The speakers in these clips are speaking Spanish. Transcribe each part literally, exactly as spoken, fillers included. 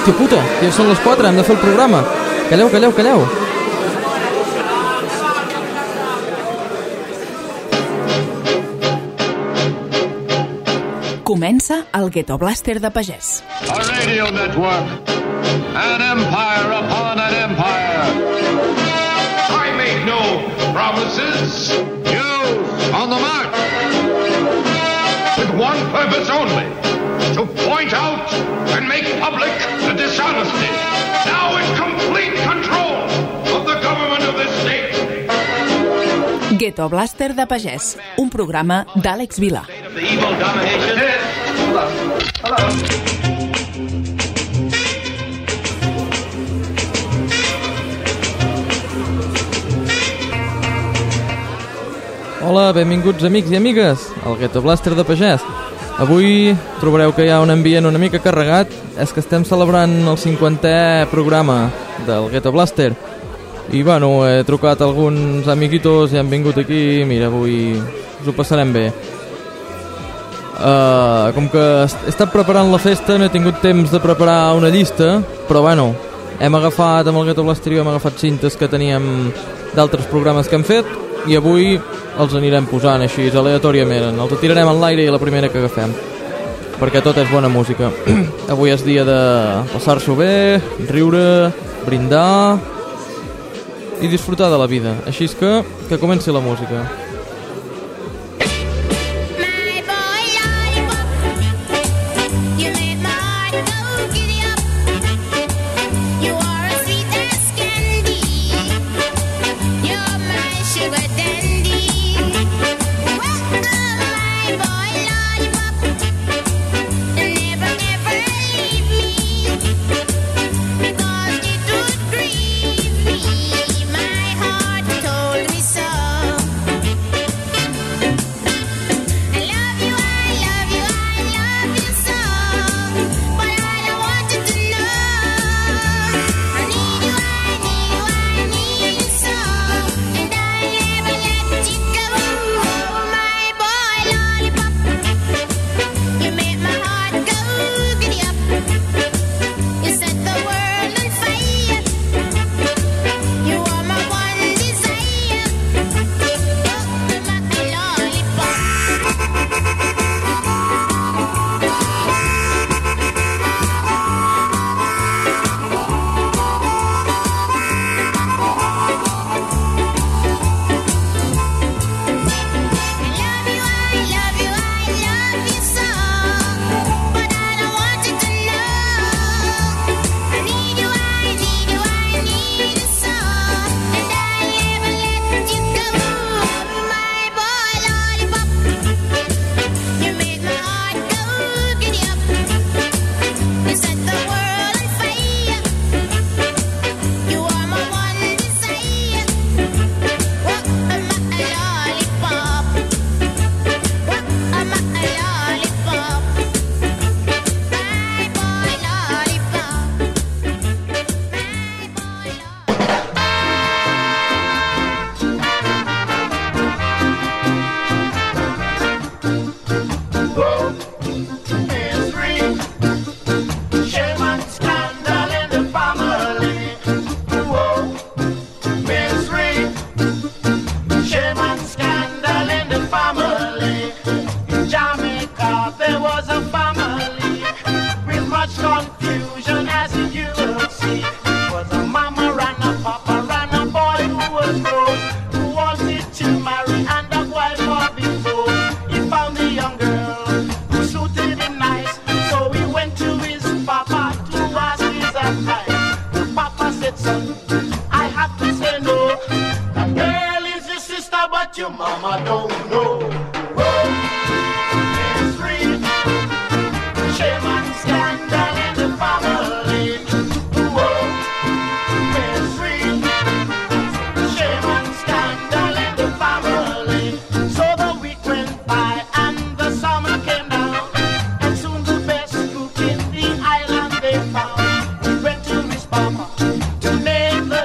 Hòstia puta, ja són les quatre, hem de fer el programa. Calleu, calleu, calleu. Comença el Ghetto Blaster de Pagès. A radio network. An empire upon an empire. I make no promises. News on the march. With one purpose only. To point out and make public the dishonesty. Now in complete control of the government of this state. Ghetto Blaster de Pagès, un programa d'Àlex Vilà. Hola, benvinguts amics i amigues al Ghetto Blaster de Pagès. Avui trobareu que hi ha un ambient una mica carregat. És que estem celebrant el cinquantè programa del Ghetto Blaster. I bueno, he trucat a alguns amiguitos i han vingut aquí. Mira, avui us ho passarem bé. uh, Com que he estat preparant la festa, no he tingut temps de preparar una llista. Però bueno, hem agafat amb el Ghetto Blaster hem agafat cintes que teníem d'altres programes que hem fet, i avui els anirem posant així aleatòriament. Els tirarem en l'aire i la primera que agafem, perquè tot és bona música. Avui és dia de passar-s'ho bé, riure, brindar i disfrutar de la vida. Així és que, que comenci la música.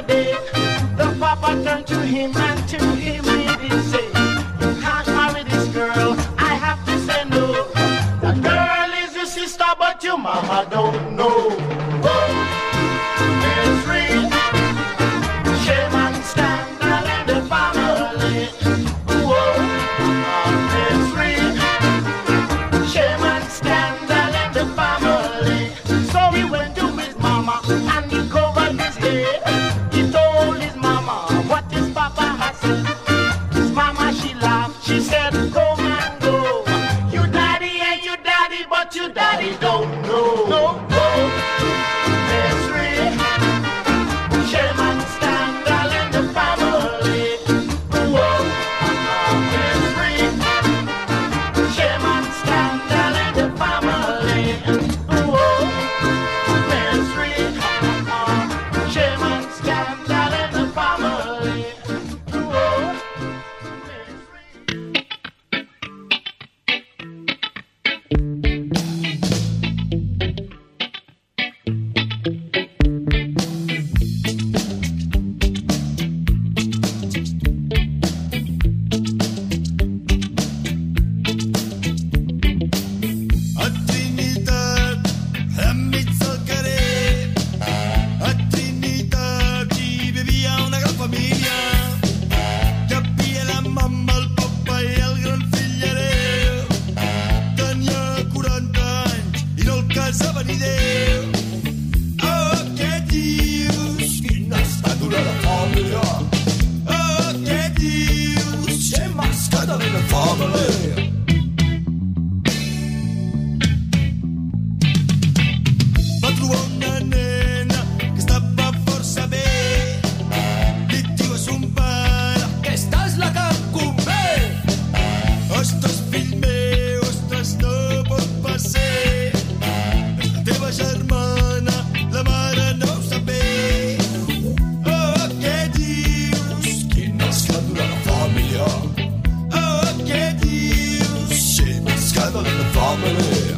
Turned to him and to him he did say, you can't marry this girl. family. Va trobar una nena que estava força bé. Li diu a son pare que estàs la que em convé. Ostres, fill meu, ostres, no pot passar. És la teva germana, la mare no ho sap bé. Oh, què dius? Quin escàndol a la família. Oh, què dius? Quin escàndol a la família.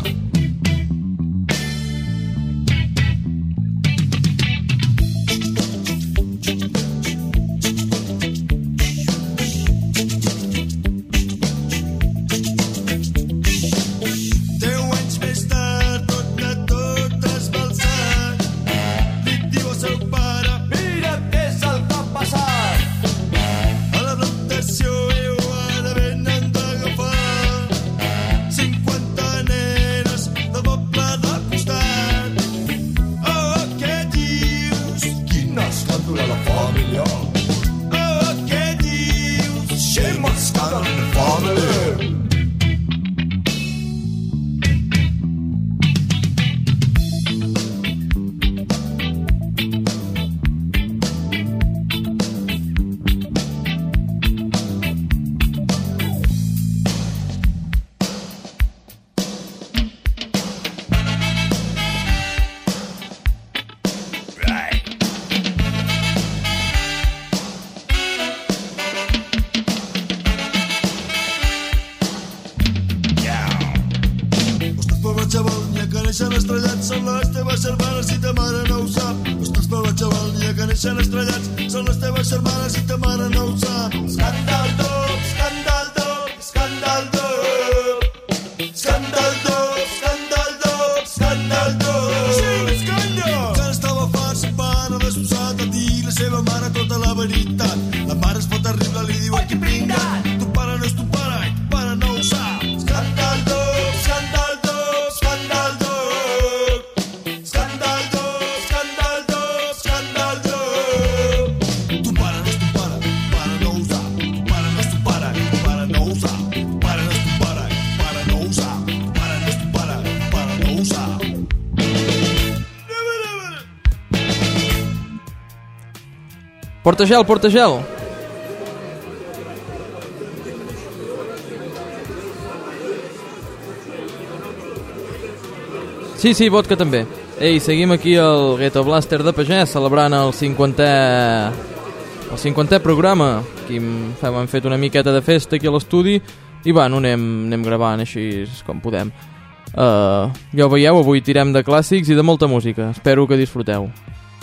Són les teves germanes i ta mare no ho sap. Ostres, però xaval, dia que neixen estrellats. Són les teves germanes i ta mare no ho sap. Escàndal dob, escàndal dob, escàndal dob. Escàndal dob, escàndal dob, escàndal dob. Sí, escàndal! Que estava fart, son pare destrossat a dir la seva mare tota la veritat. La mare es pot arribar, li diu, ai, que pringat. Tu pare no és tu pare, i tu pare no ho sap. Escàndal dob, escàndal dob, escàndal dob. Portagel, Portagel. Sí, sí, vodka també. Ei, seguim aquí al Ghetto Blaster de Pagès, celebrant el cinquantè el cinquantè programa. Aquí hem fet una miqueta de festa aquí a l'estudi i bueno, anem, anem gravant així com podem. Uh, ja ho veieu, avui tirem de clàssics i de molta música. Espero que disfruteu.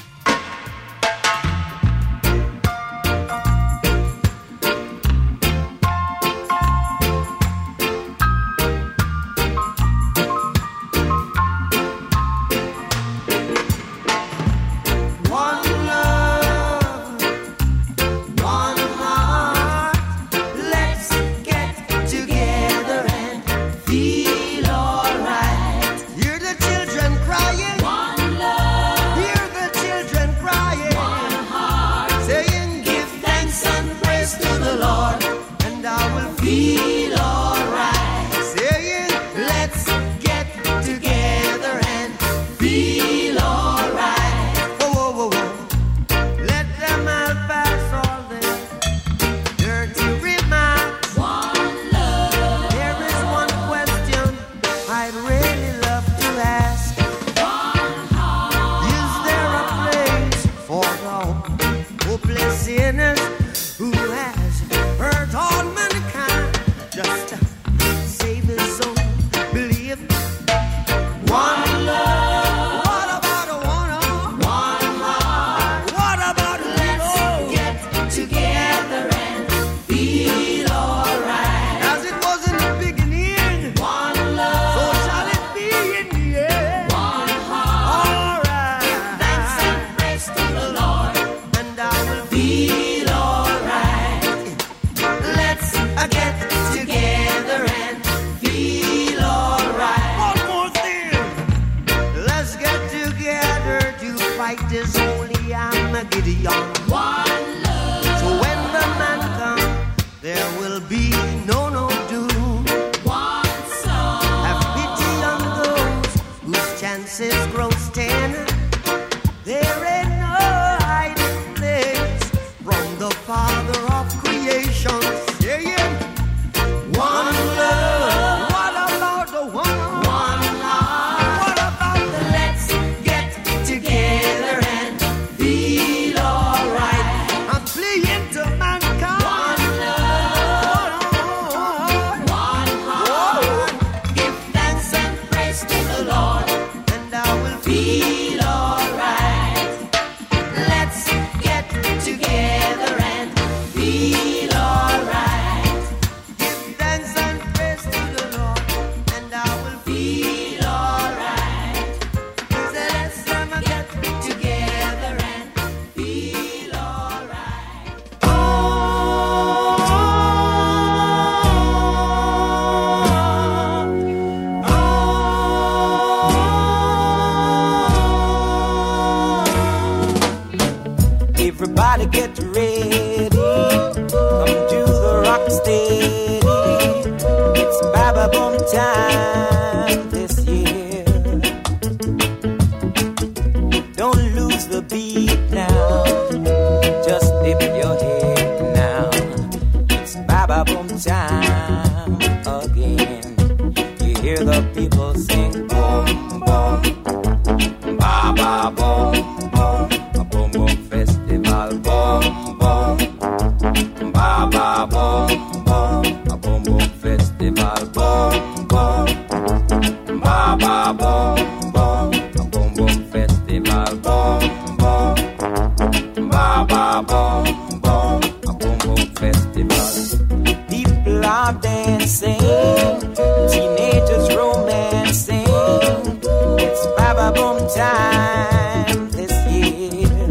fight is holy, I'm a Gideon. One love. So when the man comes, there will be no, no steady. It's Baba Boom time this year. Don't lose the beat now. Just dip your head now. It's Baba Boom time again. You hear the people sing boom boom. Baba Boom boom. A boom boom festival boom boom. Baba Boom boom. A boom boom festival boom boom. Baba Boom boom. A boom boom festival boom boom. Baba Boom boom. A boom boom festival. People are dancing, teenagers romancing. It's Baba Boom time this year.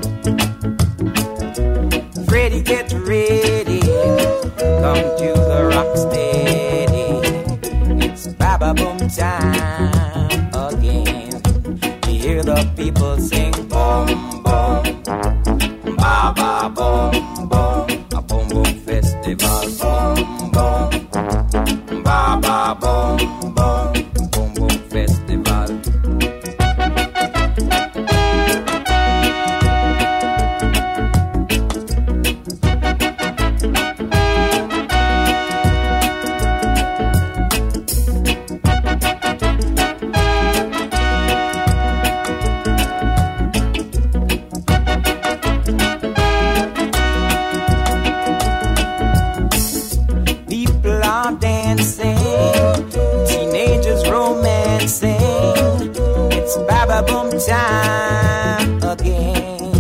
Freddie, get ready, come to the rock steady. It's Baba Boom time again. You hear the people sing boom boom. Baba Boom boom. A boom boom festival boom boom. Baba Boom boom. Boom boom festival. People are dancing, teenagers romancing. It's Baba Boom time again.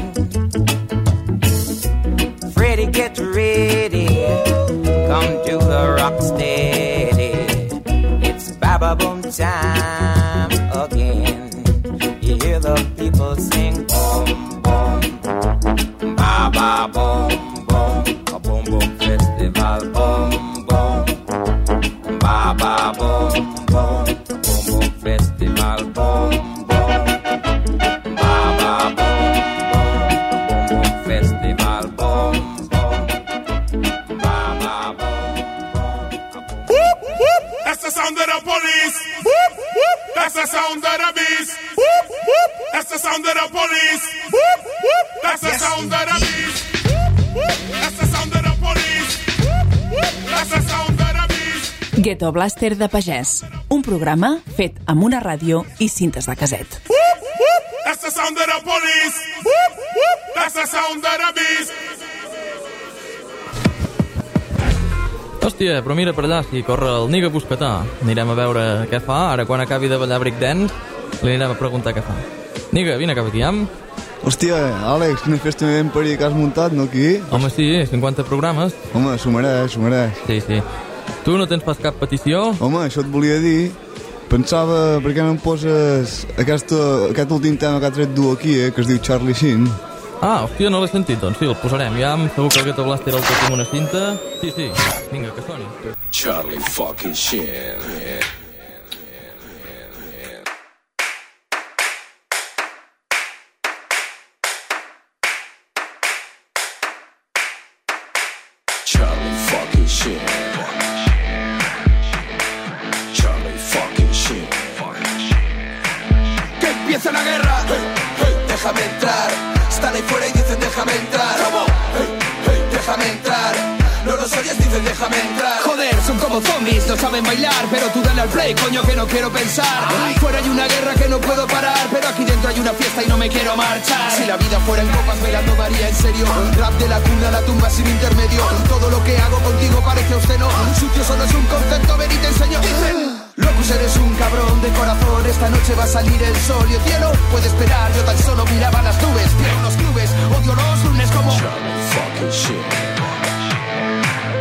Freddie, get ready, come to the rock steady. It's Baba Boom time again. You hear the people sing boom boom. Baba Boom boom. A boom boom festival boom boom. Baba Boom boom. A boom boom festival boom boom. Baba Boom boom. A boom boom festival boom boom. Baba Boom boom. That's the sound of the police. That's the sound of the beast. That's the sound of the police. That's the sound of the beast. That's the sound of the police. That's the sound of the beast. Ghetto Blaster de Pagès, un programa fet amb una ràdio i cintes de caset. That's the sound of the police. That's the sound of the beast. Hòstia, però mira per allà, si corre el Niga Buscatà. Anirem a veure què fa. Ara, quan acabi de ballar breakdance, li anirem a preguntar què fa. Niga, vine cap aquí, am. Hòstia, Àlex, quina festa ben peri que has muntat, no, aquí? Home, sí, cinquanta programes. Home, s'ho mereix, s'ho mereix. Sí, sí. Tu no tens pas cap petició? Home, això et volia dir. Pensava, per què no em poses aquesta, aquest últim tema que ha tret du aquí, eh, que es diu Charlie Sheen? Ah, hòstia, no l'he sentit, doncs sí, el posarem. Ja segur que el Ghetto Blaster el toca amb una cinta. Sí, sí, vinga, que soni. Charlie fucking Sheen, yeah. Charlie fucking Sheen. Charlie fucking Sheen. Que empiece la guerra. Hey, hey, déjame entrar. Están ahí fuera y dicen déjame entrar. ¿Cómo? Hey, hey, déjame entrar. No los oyes, dicen déjame entrar. Joder, son como zombies, no saben bailar. Pero tú dale al play, coño, que no quiero pensar. Ay. Fuera hay una guerra que no puedo parar. Pero aquí dentro hay una fiesta y no me quiero marchar. Si la vida fuera en copas, me la tomaría en serio. Rap de la cuna a la tumba sin intermedio. Todo lo que hago contigo parece obsceno. Sucio solo es un concepto, ven y te enseño. Dicen, locus, eres un cabrón de corazón. Esta noche va a salir el sol y el cielo puede esperar. Yo tan solo miraba las nubes. Quiero los clubes, odio los lunes como Charlie fucking Sheen.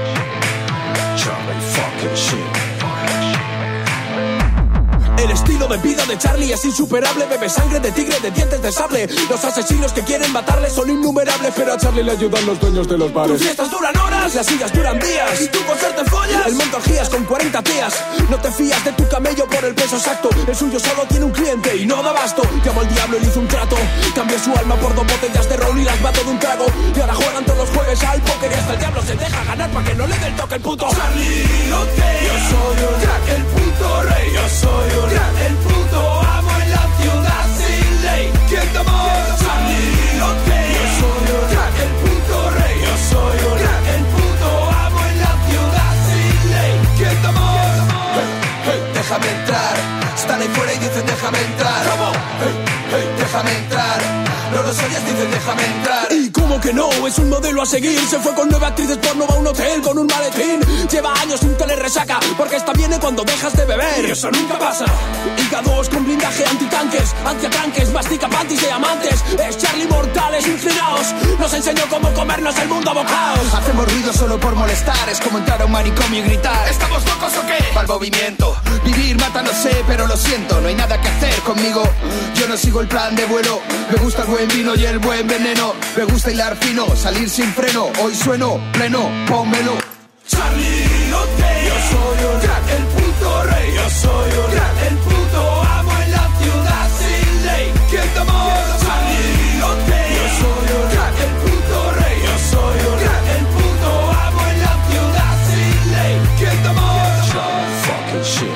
Charlie fucking Sheen. el estilo me pido de Charlie es insuperable. Bebe sangre de tigre, de dientes de sable. Los asesinos que quieren matarle son innumerables, pero a Charlie le ayudan los dueños de los bares. Tus fiestas duran horas, las sillas duran días, y tú por ser te follas. El monto orgías con cuarenta tías. No te fías de tu camello por el peso exacto. El suyo solo tiene un cliente y no da abasto. Llamó al diablo y le hizo un trato. Cambió su alma por dos botellas de ron y las mató de un trago. Y ahora juegan todos los jueves al póker y hasta el diablo se deja ganar para que no le dé el toque el puto Charlie. Ok, yo soy un crack, el puto rey. Yo soy un crack, el puto amo en la ciudad sin ley. ¿Quién te amor? Charlie. Ok, yo soy un crack, el puto rey. Yo soy un crack, el puto amo en la ciudad sin ley. ¿Quién te amor? Hey, hey, déjame entrar. Están ahí fuera y dicen déjame entrar. ¿Cómo? Hey, hey, déjame entrar. No los oyes, dicen déjame entrar. Y como que no, es un modelo a seguir. Se fue con nueve actrices porno a un hotel con un maletín. Lleva años sin tener resaca, porque esta viene cuando dejas de beber. Y eso nunca pasa. Hígados con blindaje antitanques, antiatranques, mastica panties de amantes. Es Charlie Mortales inclinados. Nos enseñó cómo comernos el mundo a bocados. Hacemos ruido solo por molestar. Es como entrar a un manicomio y gritar ¿estamos locos o qué? Para el movimiento. Vivir mata no sé, pero lo siento. No hay nada que hacer conmigo. Yo no sigo el plan de vuelo. Me gusta el buen vino y el buen veneno. Me gusta hilar fino, salir sin freno. Hoy sueno pleno, pónmelo. Charlie, ok. Yo soy un crack, el puto rey. Yo soy un crack, el puto amo en la ciudad sin ley. ¿Quién te amor? Charlie, ok. Yo soy un crack, el puto rey. Yo soy un crack, el puto amo en la ciudad sin ley. ¿Quién te amor? Charlie fucking shit.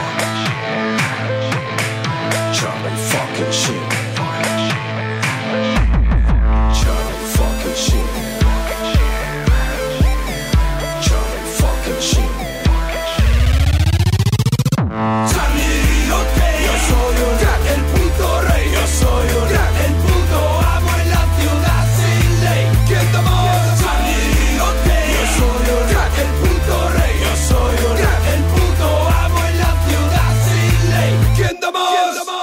Charlie fucking shit. Charlie, ok. Yo soy un crack, el puto rey. Yo soy un crack, el puto amo en la ciudad sin ley. ¿Quién te amor? Charlie, ok. Yo soy un crack, el puto rey. Yo soy un crack, el puto amo en la ciudad sin ley. ¿Quién te amor?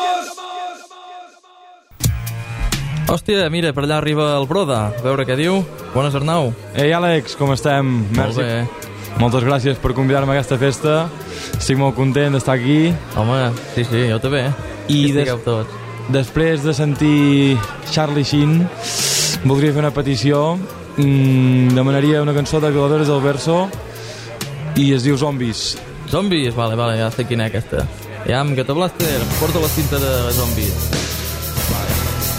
Hòstia, mira, per allà arriba el Broda. A veure què diu. Bones, Arnau. Ei, Àlex, com estem? Molt bé. Moltes gràcies per convidar-me a aquesta festa. Estic molt content d'estar aquí. Home, sí, sí, jo també. I des... tots. després de sentir Charlie Sheen, voldria fer una petició. Mm, demanaria una cançó de Violadores del Verso i es diu Zombies. Zombies? Vale, vale, ja sé quina és aquesta. Ja, amb Ghetto Blaster, porta la cinta de Zombies. Vale.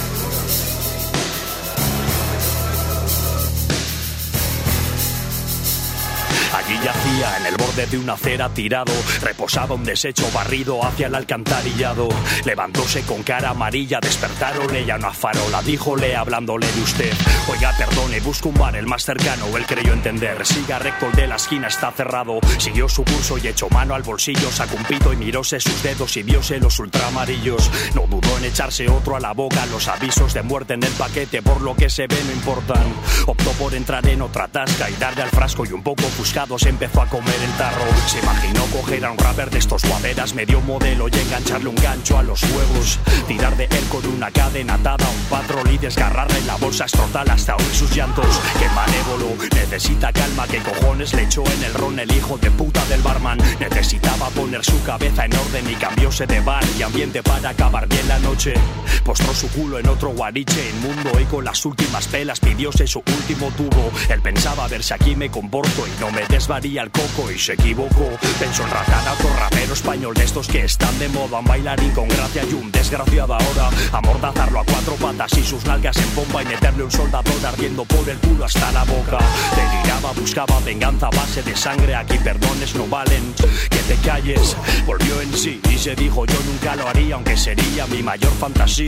Allí yacía en el borde de una acera tirado, reposaba un desecho barrido hacia el alcantarillado. Levantóse con cara amarilla, despertaronle ya una farola, díjole hablándole de usted: oiga, perdone, busco un bar el más cercano. Él creyó entender, siga recto, el de la esquina está cerrado. Siguió su curso y echó mano al bolsillo, sacó un pito y miróse sus dedos y vióse los ultramarillos. No dudó en echarse otro a la boca, los avisos de muerte en el paquete por lo que se ve no importan. Optó por entrar en otra tasca y darle al frasco, y un poco ofuscado se empezó a comer el tarro. Se imaginó coger a un rapper de estos guaderas medio modelo y engancharle un gancho a los huevos, tirar de él con una cadena atada a un patrón y desgarrarle la bolsa escrotal hasta oír sus llantos. ¡Qué malévolo! Necesita calma, ¿qué cojones le echó en el ron el hijo de puta del barman? Necesitaba poner su cabeza en orden y cambióse de bar y ambiente para acabar bien la noche. Postró su culo en otro guariche inmundo y con las últimas pelas pidióse su último tubo. Él pensaba, a ver si aquí me comporto y no me desvaría el coco, y se equivocó. Pensó en Ratana, otro rapero español de estos que están de moda, un bailarín con gracia y un desgraciado ahora. Amordazarlo a cuatro patas y sus nalgas en bomba y meterle un soldador ardiendo por el culo hasta la boca. Deliraba, buscaba venganza a base de sangre, aquí perdones no valen, que te calles. Volvió en sí y se dijo: yo nunca lo haría, aunque sería mi mayor fantasía.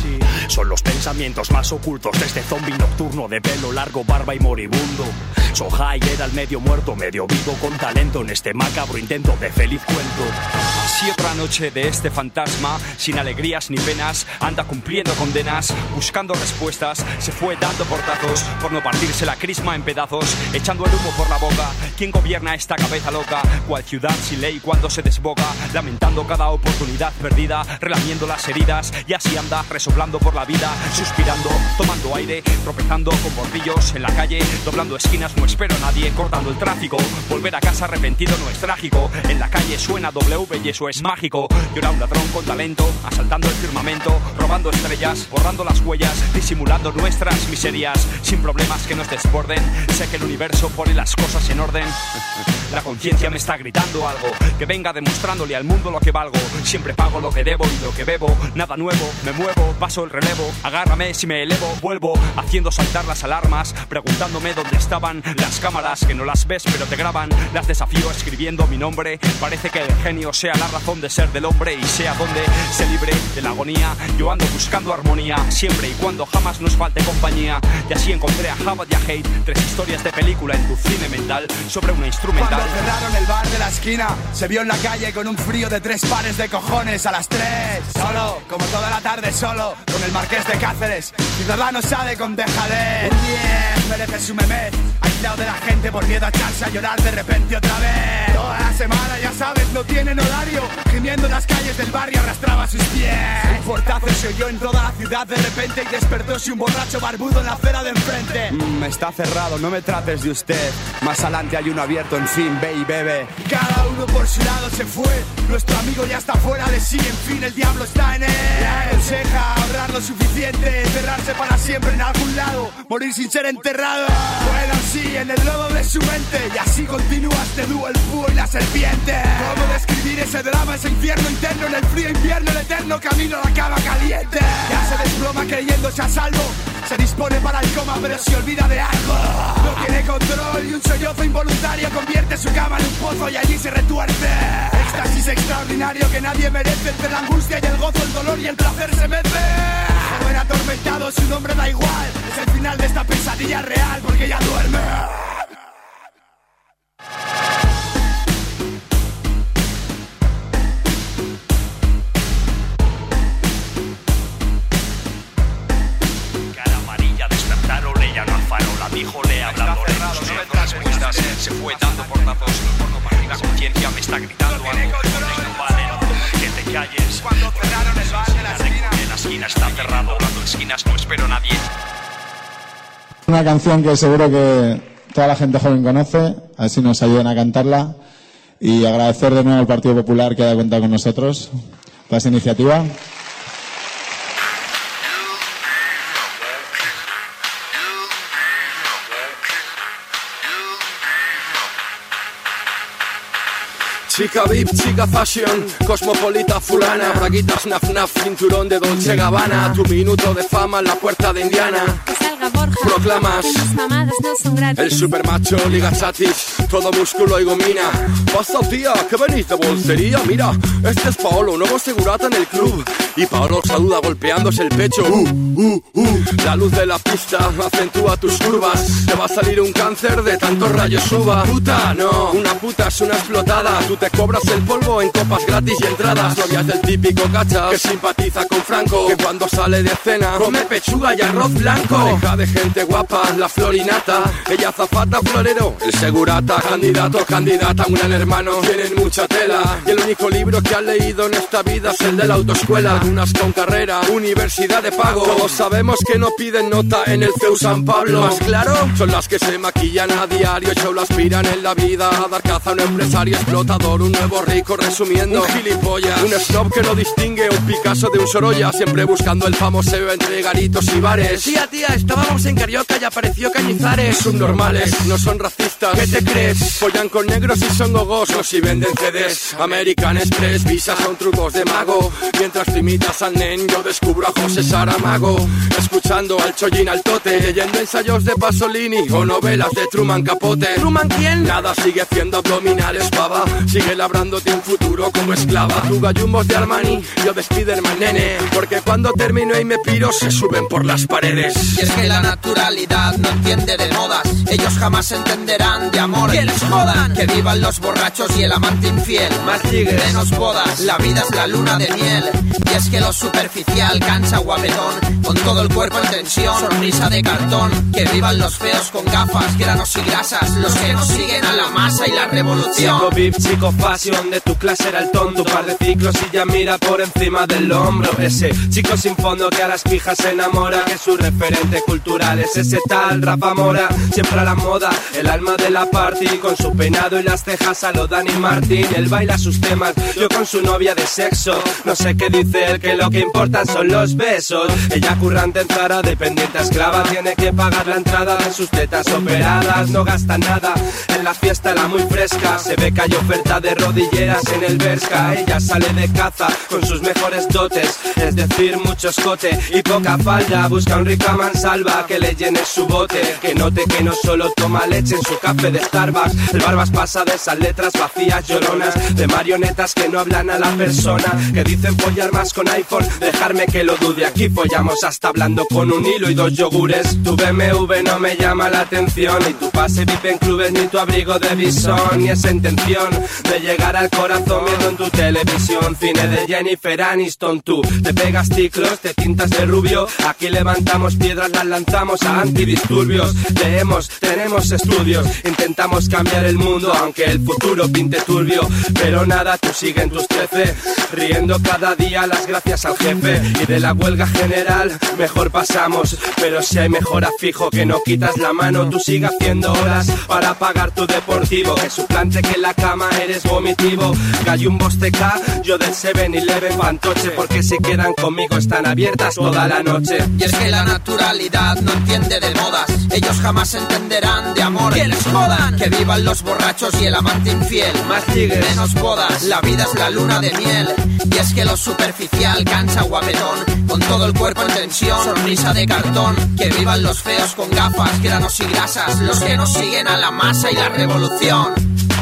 Son los pensamientos más ocultos de este zombie nocturno de pelo largo, barba y moribundo. So high era el medio muerto, medio vivo con talento en este macabro intento de feliz cuento. Así otra noche de este fantasma, sin alegrías ni penas, anda cumpliendo condenas, buscando respuestas, se fue dando portazos por no partirse la crisma en pedazos, echando el humo por la boca. ¿Quién gobierna esta cabeza loca? ¿Cuál ciudad sin ley cuando se desboca? Lamentando cada oportunidad perdida, relamiendo las heridas, y así anda resoplando por la vida, suspirando, tomando aire, tropezando con bordillos en la calle, doblando esquinas, no espero a nadie, cortando el tráfico. Volver a casa arrepentido no es trágico, en la calle suena W y eso es es mágico. Yo era un ladrón con talento, asaltando el firmamento, robando estrellas, borrando las huellas, disimulando nuestras miserias, sin problemas que nos desborden. Sé que el universo pone las cosas en orden. La conciencia me está gritando algo, que venga demostrándole al mundo lo que valgo. Siempre pago lo que debo y lo que bebo. Nada nuevo, me muevo, paso el relevo. Agárrame si me elevo, vuelvo haciendo saltar las alarmas, preguntándome dónde estaban las cámaras, que no las ves pero te graban. Las desafío escribiendo mi nombre. Parece que el genio sea la razón de ser del hombre, y sea donde se libre de la agonía. Yo ando buscando armonía, siempre y cuando jamás nos falte compañía. Y así encontré a Jabba y a Hate, tres historias de película en tu cine mental sobre una instrumental. Cuando cerraron el bar de la esquina, se vio en la calle con un frío de tres pares de cojones a las tres. Solo, como toda la tarde solo, con el Marqués de Cáceres. Ciudadano sabe con dejadez. Un diez merece su memez, aislado de la gente por miedo a echarse a llorar de repente otra vez. Toda la semana, ya sabes, no tienen horario, gimiendo en las calles del barrio arrastraba sus pies. Un portazo se oyó en toda la ciudad de repente y despertóse un borracho barbudo en la acera de enfrente. Mm, está cerrado, no me trates de usted. Más adelante hay uno abierto, en fin, ve y bebe. Cada uno por su lado se fue, nuestro amigo ya está fuera de sí, en fin, el diablo está en él. Le aconseja ahorrar lo suficiente, encerrarse para siempre en algún lado, morir sin ser enterrado. Bueno, sí, en el lodo de su mente, y así continúa este dúo, el búho y la serpiente. ¿Cómo describir ese drama, ese infierno interno en el frío invierno, el eterno camino a la cama caliente? Ya se desploma creyéndose a salvo, se dispone para el coma pero se olvida de algo. No tiene control y un sollozo involuntario convierte su cama en un pozo y allí se retuerce. Éxtasis extraordinario que nadie merece, entre la angustia y el gozo, el dolor y el placer se mece. Joven atormentado, su nombre da igual, es el final de esta pesadilla real porque ya duerme. Díjole hablándole sus respuestas, se fue dando portazos. La conciencia me está gritando algo, no vale que te calles. Cuando cerraron el bar de la esquina, en la esquina está cerrado, hablando esquinas no espero a nadie. Una canción que seguro que toda la gente joven conoce, a ver si nos ayudan a cantarla, y agradecer de nuevo al Partido Popular que haya contado con nosotros por esta iniciativa. Chica V I P, chica fashion, cosmopolita fulana, braguitas naf naf, cinturón de Dolce Gabbana. Tu minuto de fama en la puerta de Indiana. Que salga Borja, proclamas que mis mamadas no son gratis. El supermacho, liga chatis, todo músculo y gomina. Pasa tía, que venís de bolsería. Mira, este es Paolo, nuevo segurata en el club. Y Paolo saluda golpeándose el pecho. Uh, uh, uh. La luz de la pista acentúa tus curvas. Te va a salir un cáncer de tantos rayos uva. Puta, no, una puta es una explotada. Tú te cobras el polvo en copas gratis y entradas. Novias del típico cacha que simpatiza con Franco, que cuando sale de cena come pechuga y arroz blanco. Pareja de gente guapa, la florinata. Ella azafata, florero, el segurata. Candidato, candidata, un gran hermano. Tienen mucha tela y el único libro que han leído en esta vida es el de la autoescuela. Algunas con carrera, universidad de pago. Todos sabemos que no piden nota en el C E U San Pablo. Más claro, son las que se maquillan a diario y solo aspiran en la vida a dar caza a un empresario explotador. Un nuevo rico resumiendo, un gilipollas, un snob que no distingue un Picasso de un Sorolla, siempre buscando el famoseo entre garitos y bares. Tía, tía, estábamos en Carioca y apareció Cañizares. Subnormales, no son racistas, ¿qué te crees? Follan con negros y son gogosos y venden C Ds. American Express, visas son trucos de mago. Mientras te imitas al nen, yo descubro a José Saramago. Escuchando al Chollín al Tote, leyendo ensayos de Pasolini o novelas de Truman Capote. ¿Truman quién? Nada, sigue haciendo abdominales, pava. Sigue labrándote un futuro como esclava. Tu gallumbos de Armani, yo de Spiderman, nene. Porque cuando termino y me piro, se suben por las paredes. Y es que la naturalidad no entiende de modas. Ellos jamás entenderán de amor. ¡Que les jodan! Que vivan los borrachos y el amante infiel. Más ligues, menos bodas, la vida es la luna de miel. Y es que lo superficial cansa guapetón, con todo el cuerpo en tensión, sonrisa de cartón. Que vivan los feos con gafas, granos y grasas, los que nos siguen a la masa y la revolución. Chico V I P, chico último fashion de tu clase era el tonto. Par de ciclos y ya mira por encima del hombro. Ese chico sin fondo que a las pijas se enamora, que su referente cultural es ese tal Rafa Mora. Siempre a la moda, el alma de la party, con su peinado y las cejas a lo Dani Martín. Él baila sus temas, yo con su novia de sexo. No sé qué dice él, que lo que importan son los besos. Ella currante en Zara, dependiente a esclava, tiene que pagar la entrada de sus tetas operadas. No gasta nada, en la fiesta la muy fresca. Se ve que hay oferta de rodilleras en el Bershka. Ella sale de caza con sus mejores dotes, es decir, mucho escote y poca falda. Busca un rica mansalva que le llene su bote, que note que no solo toma leche en su café de Starbucks. El Barbas pasa de esas letras vacías lloronas, de marionetas que no hablan a la persona, que dicen follar más con iPhone, dejarme que lo dude. Aquí follamos hasta hablando con un hilo y dos yogures. Tu B M W no me llama la atención, ni tu pase V I P en clubes, ni tu abrigo de visón, ni esa intención de llegar al corazón viendo en tu televisión cine de Jennifer Aniston. Tú te pegas ciclos, te tintas de rubio, aquí levantamos piedras, las lanzamos a antidisturbios. Leemos, tenemos estudios, intentamos cambiar el mundo aunque el futuro pinte turbio. Pero nada, tú sigue en tus trece, riendo cada día las gracias al jefe. Y de la huelga general mejor pasamos, pero si hay mejora fijo que no quitas la mano. Tú sigue haciendo horas para pagar tu deportivo, que suplante que en la cama eres vomitivo. Gallumbos T K, yo del seven eleven fantoche, porque si quedan conmigo están abiertas toda la noche. Y es que la naturalidad no entiende de modas, ellos jamás entenderán de amor. Que les jodan, que vivan los borrachos y el amante infiel. Más ligues, menos bodas, la vida es la luna de miel. Y es que lo superficial cansa guapetón, con todo el cuerpo en tensión, sonrisa de cartón. Que vivan los feos con gafas, granos y grasas, los que nos siguen a la masa y la revolución.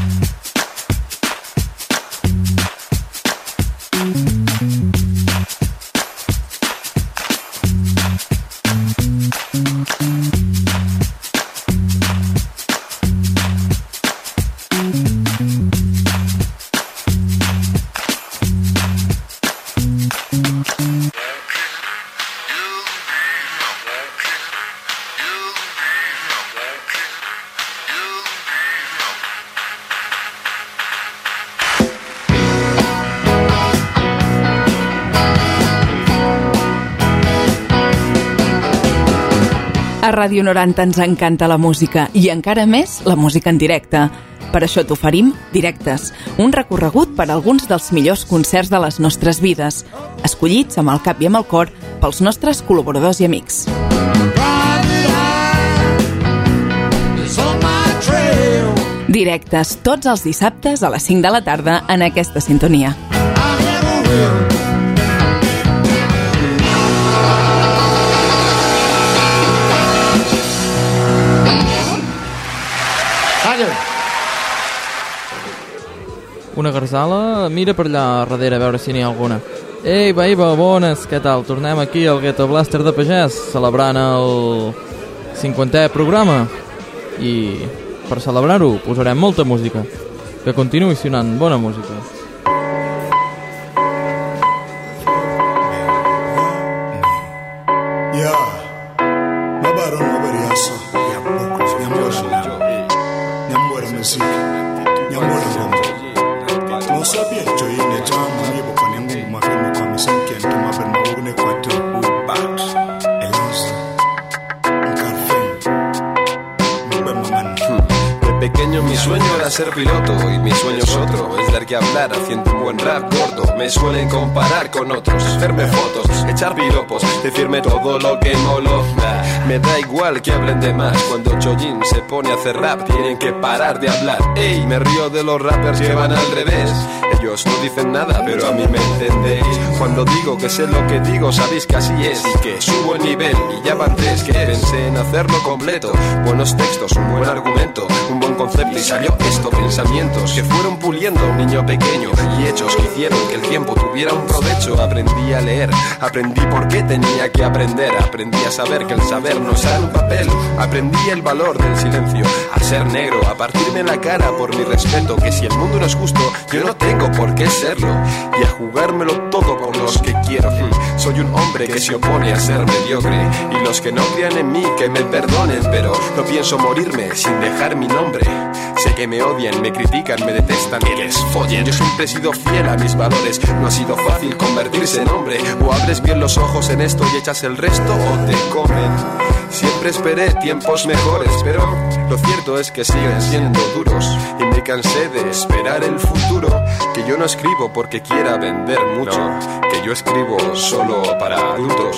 A Ràdio noranta ens encanta la música i encara més la música en directe. Per això t'oferim Directes, un recorregut per alguns dels millors concerts de les nostres vides, escollits amb el cap i amb el cor pels nostres col·laboradors i amics. Directes, tots els dissabtes a les cinc de la tarda en aquesta sintonia. Una garzala, mira per allà darrere a veure si n'hi ha alguna. Ei, Baiba, bones, què tal? Tornem aquí al Ghetto Blaster de Pagès, celebrant el cinquantè programa. I per celebrar-ho posarem molta música. Que continuï sonant bona música. Ya, babaron mabariasa, nyambora muziki, nyambora ngoma. No sabia joyine jamu nibo kwa nyangu mafilmu kwa misanki ento maben mawune kwa tu ubat elonza De pequeño mi sueño era ser piloto y mi sueño es otro, es dar que hablar haciendo un buen rap gordo. Me suelen comparar con otros, hacerme fotos, echar piropos, decirme todo lo que molo. Nah, me da igual que hablen de más, cuando Chojin se pone a hacer rap tienen que parar de hablar. Ey, me río de los rappers que van al revés, ellos no dicen nada pero a mí me entendéis. Cuando digo que sé lo que digo sabéis que así es, y que subo el nivel y ya van tres que pensé en hacerlo completo. Buenos textos, un buen argumento, un buen concepto y salió esto. Pensamientos que fueron puliendo un niño pequeño y hechos que hicieron que el tiempo tuviera un provecho. Aprendí a leer, aprendí por qué tenía que aprender, aprendí a saber que el saber no sale un papel, aprendí el valor del silencio, a ser negro, a partirme la cara por mi respeto, que si el mundo no es justo yo no tengo tengo por qué serlo y a jugármelo todo por los que quiero. Soy un hombre que se opone a ser mediocre y los que no crean en mí que me perdonen, pero no pienso morirme sin dejar mi nombre. Sé que me odian, me critican, me detestan, que les follen. Yo siempre he sido fiel a mis valores. No ha sido fácil convertirse en hombre. O abres bien los ojos en esto y echas el resto o te comen. Siempre esperé tiempos mejores, pero lo cierto es que siguen siendo duros. Y me cansé de esperar el futuro. Que yo no escribo porque quiera vender mucho, que yo escribo solo para adultos.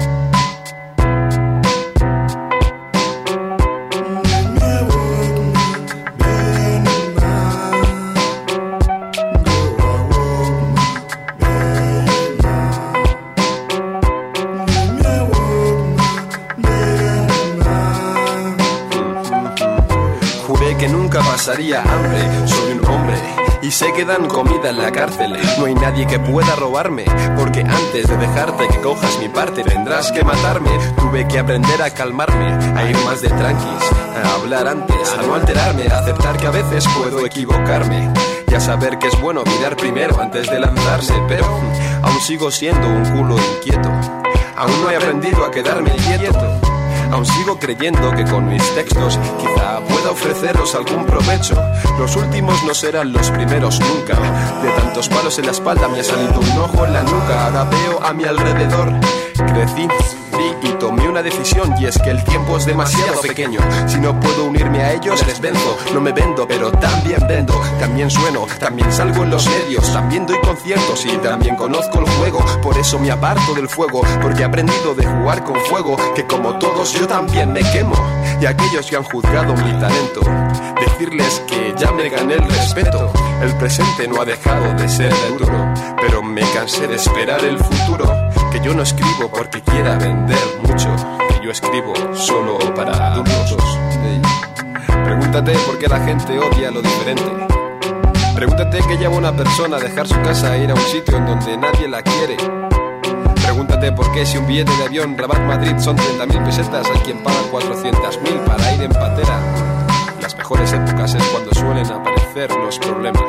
Pasaría hambre, soy un hombre y sé que dan comida en la cárcel. No hay nadie que pueda robarme, porque antes de dejarte que cojas mi parte tendrás que matarme. Tuve que aprender a calmarme, a ir más de tranquis, a hablar antes, a no alterarme, a aceptar que a veces puedo equivocarme y a saber que es bueno mirar primero antes de lanzarse. Pero aún sigo siendo un culo inquieto, aún no he aprendido a quedarme quieto. Aún sigo creyendo que con mis textos quizá pueda ofreceros algún provecho. Los últimos no serán los primeros nunca. De tantos palos en la espalda me ha salido un ojo en la nuca. Ahora veo a mi alrededor. Crecí y tomé una decisión, y es que el tiempo es demasiado pequeño. Si no puedo unirme a ellos les venzo. No me vendo, pero también vendo. También sueno, también salgo en los medios, también doy conciertos y también conozco el juego. Por eso me aparto del fuego, porque he aprendido de jugar con fuego, que como todos yo también me quemo. Y aquellos que han juzgado mi talento, decirles que ya me gané el respeto. El presente no ha dejado de ser duro, pero me cansé de esperar el futuro. Que yo no escribo porque quiera vender mucho, que yo escribo solo para adultos. Hey. Pregúntate por qué la gente odia lo diferente. Pregúntate qué lleva una persona a dejar su casa e ir a un sitio en donde nadie la quiere. Pregúntate por qué si un billete de avión Rabat-Madrid son treinta mil pesetas, hay quien paga cuatrocientas mil para ir en patera. Las mejores épocas es cuando suelen aparecer los problemas.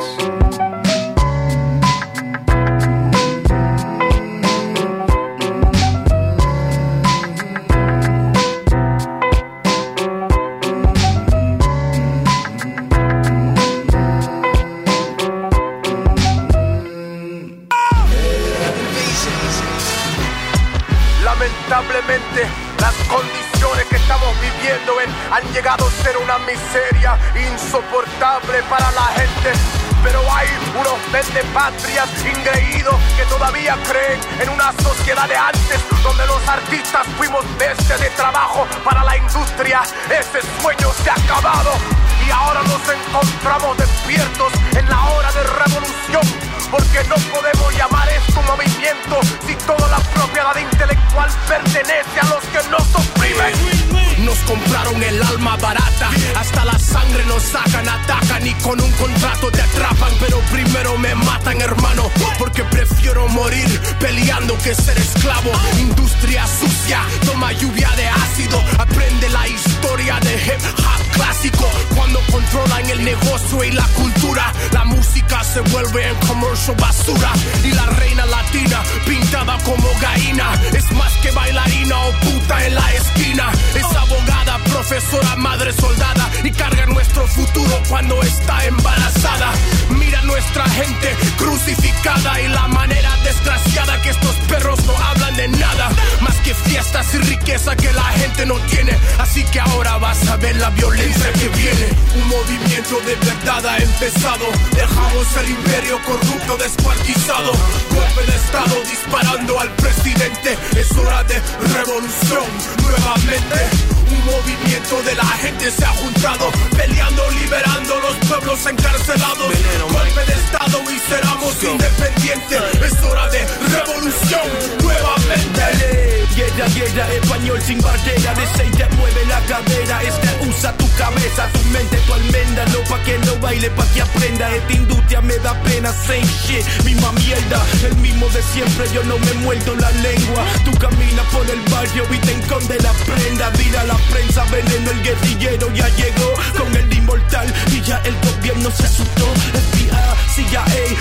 Lamentablemente, las condiciones que estamos viviendo en, han llegado a ser una miseria insoportable para la gente. Pero hay unos vendepatrias ingreídos que todavía creen en una sociedad de antes, donde los artistas fuimos bestias de trabajo para la industria. Ese sueño se ha acabado y ahora nos encontramos despiertos en la hora de revolución. Porque no podemos llamar esto movimiento si toda la propiedad intelectual pertenece a los que nos oprimen. Nos compraron el alma barata, hasta la sangre nos sacan, atacan y con un contrato te atrapan. Pero primero me matan, hermano, porque prefiero morir peleando que ser esclavo. Industria sucia, toma lluvia de ácido, aprende la historia de hip hop clásico. Cuando controlan el negocio y la cultura, la música se vuelve en commercial basura. Y la reina latina, pintada como gallina, es más que bailarina o puta en la esquina. Es abogada, profesora, madre soldada, y carga nuestro futuro cuando está embarazada. Mira nuestra gente crucificada y la manera desgraciada que estos perros no hablan de nada más que fiestas y riqueza que la gente no tiene. Así que ahora vas a ver la violencia que viene. Un movimiento de verdad ha empezado. Dejamos el imperio corrupto descuartizado. Golpe de estado disparando al presidente. Es hora de revolución nuevamente. Un movimiento de la gente se ha juntado, peleando, liberando los pueblos encarcelados. Golpe de estado y seramos independientes. Es hora de revolución nuevamente. Guerra, guerra, español sin barrera. De seis te mueve la cadera. Este usa tu cabeza, tu mente, tu almendra. No pa' que no baile, pa' que aprenda. Esta industria me da pena, same shit, misma mierda. El mismo de siempre, yo no me muerdo la lengua. Tú caminas por el barrio y te esconde la prenda. Dile a la prensa, veneno, el guerrillero ya llegó con el inmortal y ya el gobierno se asustó. F B I, C I A,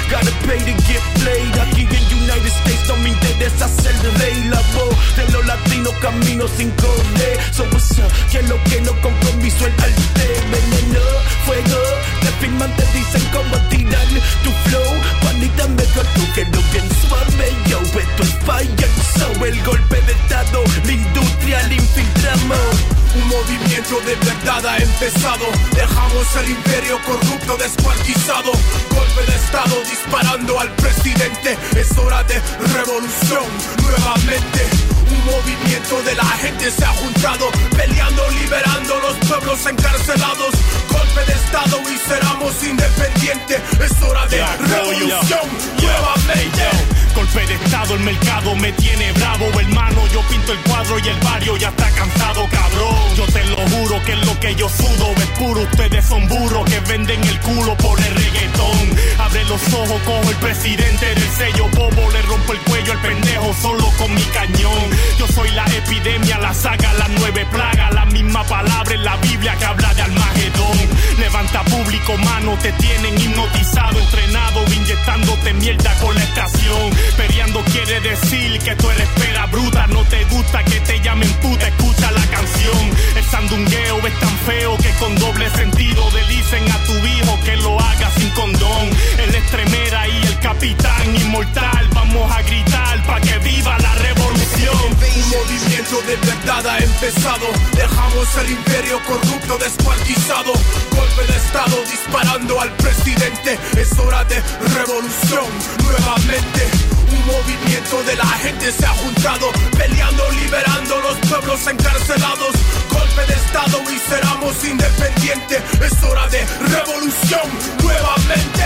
Gotta pay to get played. Aquí en United States no me interesa ser rey. La voz de los latinos camino sin correr. So what's up, que lo que no compromiso el arte. Veneno, fuego, te firman, te dicen cómo tirar tu flow. Juanita mejor tú que no bien suave. Yo, esto es fire, so el golpe de estado, la industria la infiltramos. Un movimiento de verdad ha empezado. Dejamos el imperio corrupto descuartizado. Golpe de estado disparando al presidente. Es hora de revolución nuevamente. Un movimiento de la gente se ha juntado, peleando, liberando los pueblos encarcelados. Golpe de estado y seramos independientes. Es hora de revolución nuevamente. Golpe de estado, el mercado me tiene bravo, hermano. Yo pinto el cuadro y el barrio ya está cansado, cabrón. Yo te lo juro que es lo que yo sudo es puro. Ustedes son burros que venden el culo por el reggaetón. Abre los ojos, cojo el presidente del sello bobo. Le rompo el cuello al pendejo solo con mi cañón. Yo soy la epidemia, la saga, las nueve plagas. La misma palabra en la Biblia que habla de Armagedón. Levanta público, mano, te tienen hipnotizado, entrenado, inyectándote mierda con la estación. Peleando quiere decir que tú eres pera bruta. No te gusta que te llamen puta, escucha la canción. El sandungueo es tan feo que con doble sentido le dicen a tu hijo que lo haga sin condón. El extremera y el capitán inmortal. Vamos a gritar pa' que viva la revolución. Un movimiento de verdad ha empezado. Dejamos el imperio corrupto descuartizado. Golpe de estado disparando al presidente. Es hora de revolución nuevamente. Un movimiento de la gente se ha juntado, peleando, liberando los pueblos encarcelados. Golpe de estado y seramos independientes. Es hora de revolución nuevamente.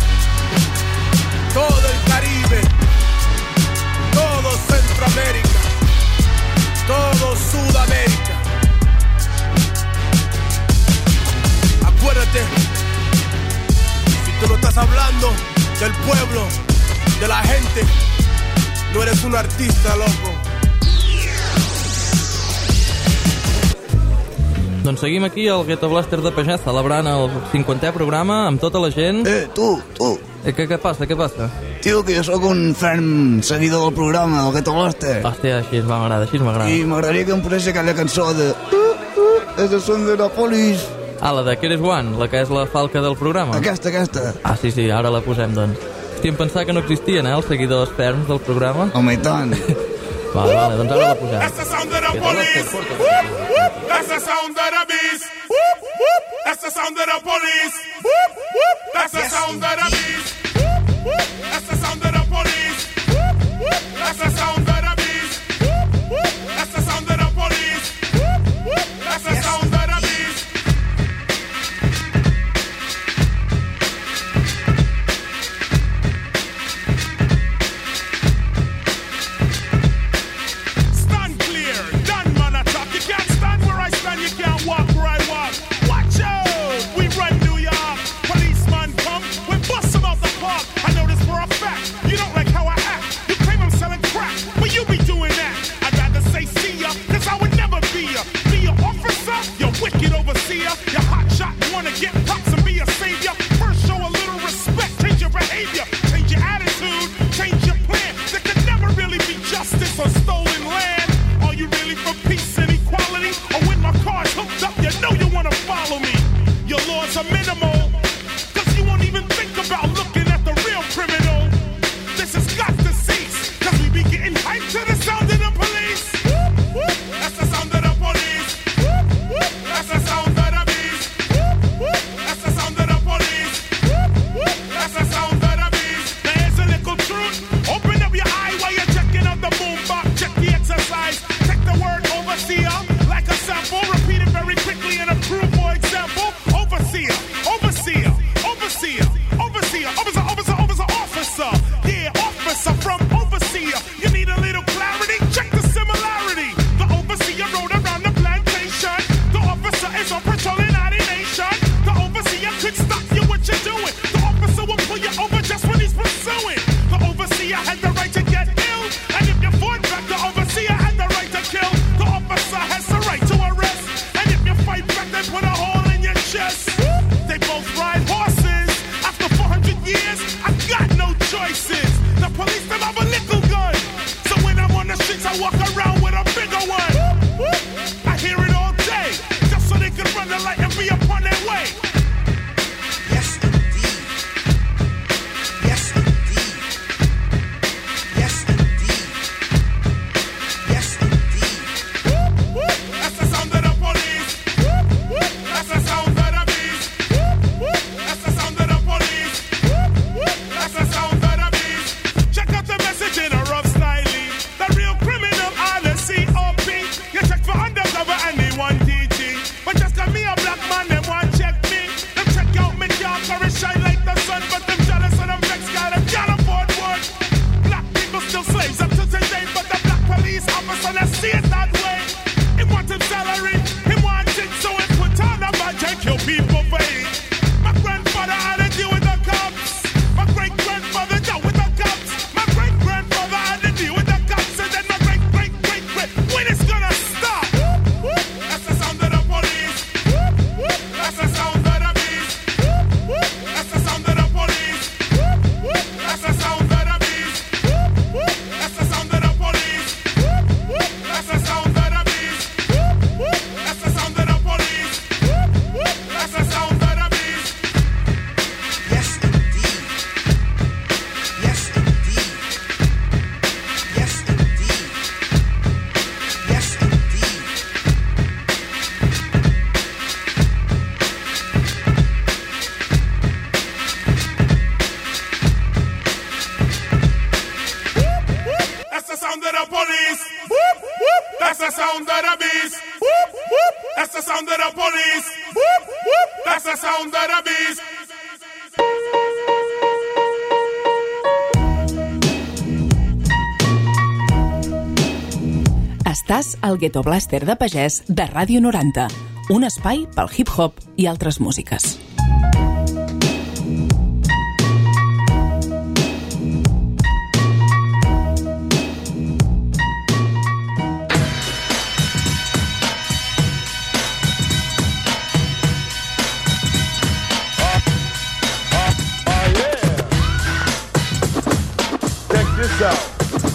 Todo el Caribe, todo Centroamérica, todo Sudamérica. Acuérdate, si tú no estás hablando del pueblo, de la gente, no eres un artista, loco. Doncs seguim aquí al Ghetto Blaster de Pagès celebrant el cinquantè programa amb tota la gent. Eh, tu, tu. Eh, què, què passa, què passa? Tio, que jo sóc un ferm seguidor del programa del Ghetto Blaster. Hòstia, així m'agrada, així m'agrada. I m'agradaria que em posés aquella cançó de... Uh, uh, és el son de la polis. Ah, la de Keres One, la que és la falca del programa. Aquesta, aquesta. Ah, sí, sí, ara la posem, doncs. Hòstia, em pensava que no existien, eh, els seguidors ferms del programa. Home, i tant. Vale, vale, doncs ara la posem. That's the sound of the police. Whoop, whoop. That's the sound of the beast. Whoop, whoop. That's the sound of the police. Whoop, whoop. That's the sound of the beast. Whoop, whoop. That's the sound of the police. Whoop, whoop. That's the sound of the beast. Whoop, whoop. That's the sound of the police. Whoop, whoop. That's the sound of the beast. Walk where I walk. Watch out! We run New York. Policeman come, we bust them up Estàs al Ghetto Blaster de Pagès de Ràdio noranta, un espai pel hip-hop i altres músiques. Out.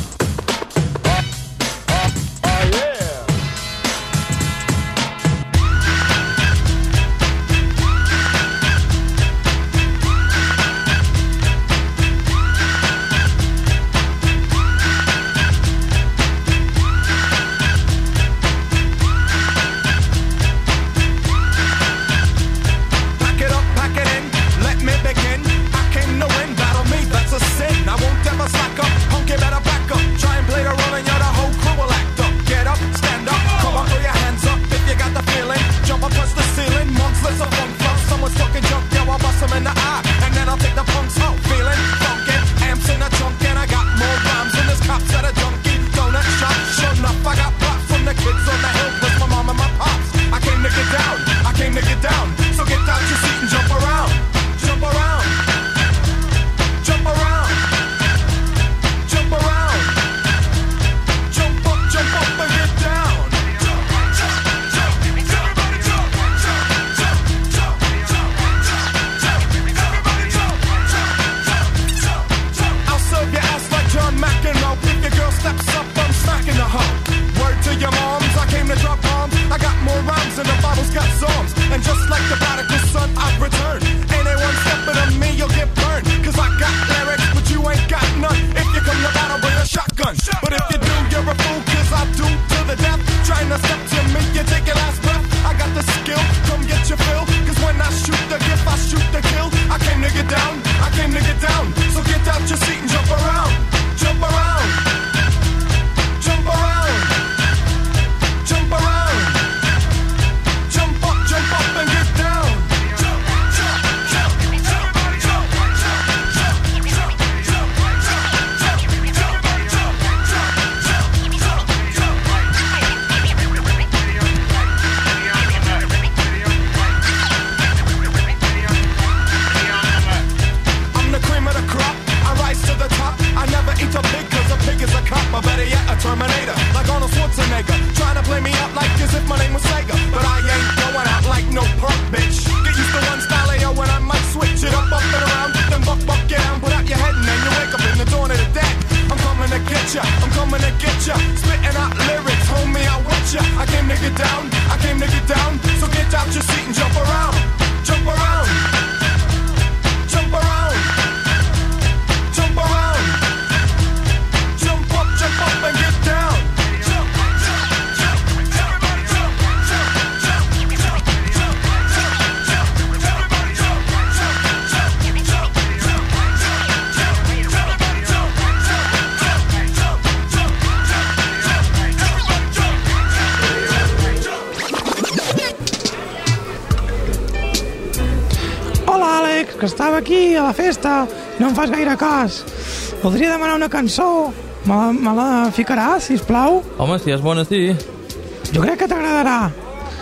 Que estava aquí a la festa, no em fas gaire cas. Voldria demanar una cançó. Me la, me la ficaràs, sisplau? Home, si és bona, sí. Jo crec que t'agradarà.